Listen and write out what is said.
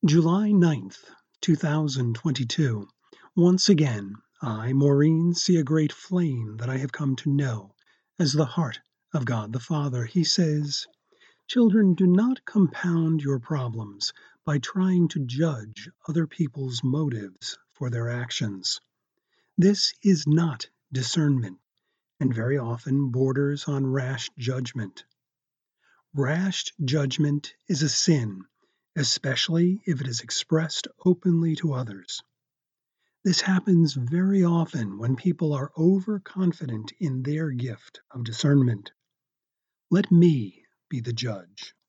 July 9th, 2022. Once again, I, Maureen, see a great flame that I have come to know as the heart of God the Father. He says, "Children, do not compound your problems by trying to judge other people's motives for their actions. This is not discernment, and very often borders on rash judgment. Rash judgment is a sin, especially if it is expressed openly to others. This happens very often when people are overconfident in their gift of discernment. Let me be the judge.